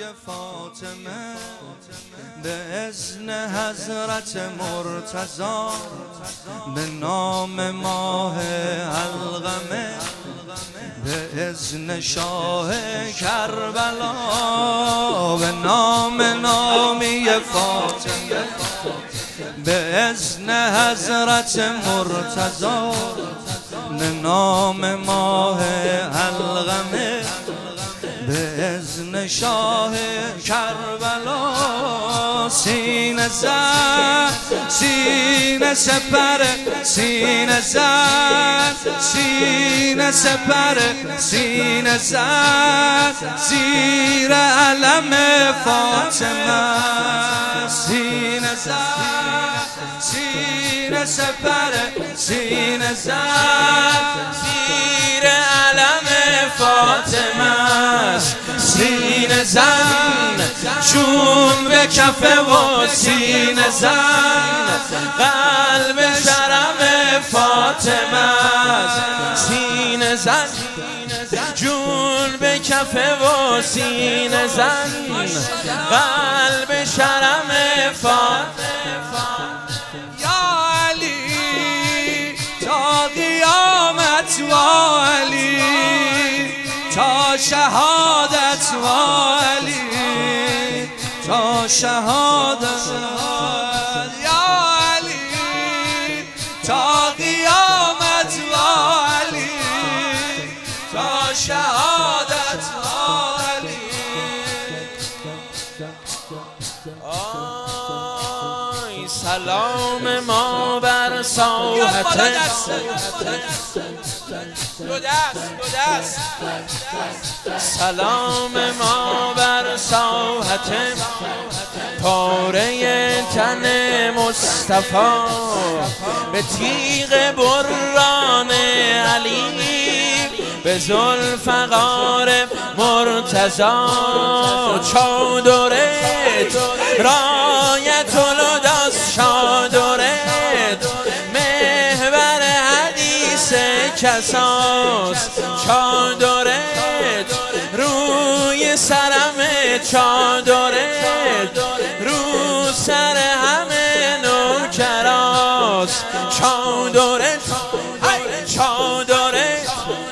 فاطمه به اذن حضرت مرتضی به نام ماه القمه به اذن شاه کربلا به نام نامی فاطمه به اذن حضرت مرتضی به نام ماه القمه به اذن شاه کربلا سینه زد سینه سپر سینه زد سینه سپر سینه زد زیر علم فاطمه سینه زد سینه سپر سینه زد زیر علم فاطمه سینه زن چون به کفه و سینه زن قلب شرم فاطمه سینه زن جون به کفه و سینه زن قلب شرم فاطمه یا علی تا قیامت و علی تا شهادت والی تا شهادت یا علی تا قیامت والی تا شهادت والی آی سلام ما بر ساحت سلام ما بر ساحت پاره تن مصطفی به تیغ بران علی به ذوالفقار مرتضی چادرت رایت الهدی چادرت محور حدیث کساس چادرت روی سرم چادرت رو سر همه نوکراس چادرت چادرت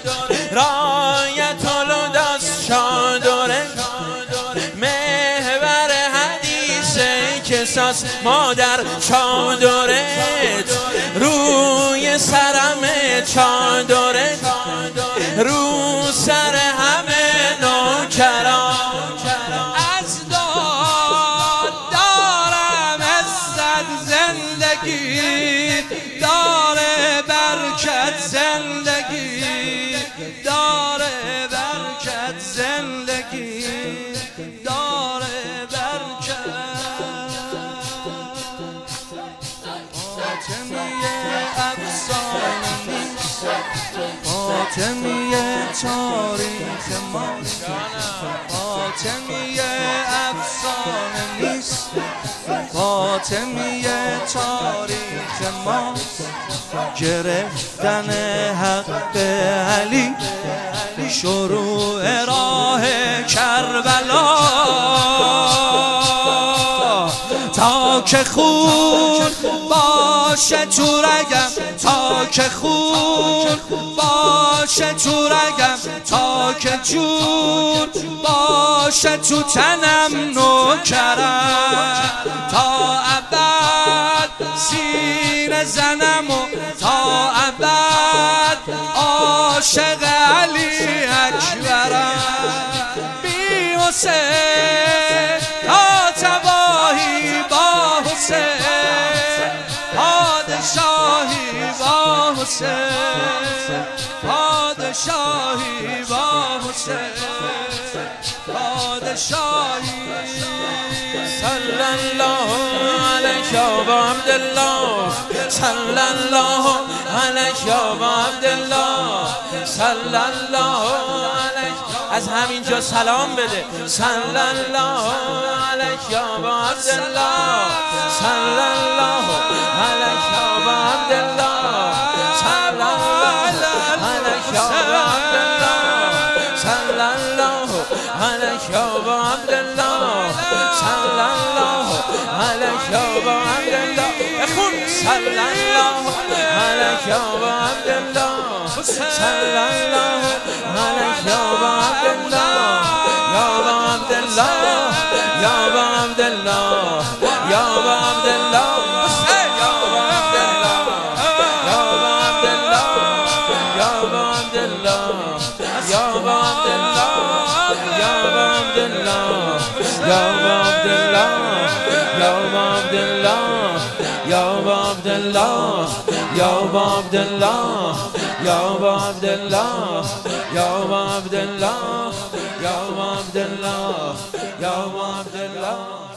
رایت الهدی چادرت محور حدیث کساس مادر چادرت روی سرم چادرت رو سر همه نوکران از داد دارم عزت زندگی داره برکت زندگی داره برکت زندگی داره برکت فاطمیه افسانه نیست فاطمیه تاریخ ما فاطمیه افسانه نیست فاطمیه تاریخ ما گرفتن حق علی شروع راه کربلا تا که خون باشه تو رگم تا که خون باشه تو رگم تا که جون باشه تو تنم نوکرم تا ابد سینه زنم و تا ابد عاشق علی اکبرم بی حسین تا تباهی با حسین پادشاهی با حسین پادشاهی با حسین پادشاهی صلی الله علیک ابا عبدالله صلی الله علیک ابا عبدالله صلی الله علیک از همینجا سلام بده صلی الله علیک ابا عبدالله صلی الله علیک ابا عبدالله صلی الله علیک ابا عبدالله صلی الله عليك يا ابو عبد الله صلى الله عليك يا ابو عبد الله اخون صلى الله عليك يا ابو عبد الله صلى الله عليك يا ابو عبد الله يا ابو عبد الله يا ابو عبد الله يا ابو عبد الله يا ابو عبد الله يا ابو عبد الله يا ابو عبد الله يا ابو عبد الله يا ابو عبد الله يا ابو عبد الله يا ابو عبد الله يا ابو عبد الله يا ابو عبد الله يا ابو عبد الله يا ابو عبد الله يا ابو عبد الله يا ابو عبد الله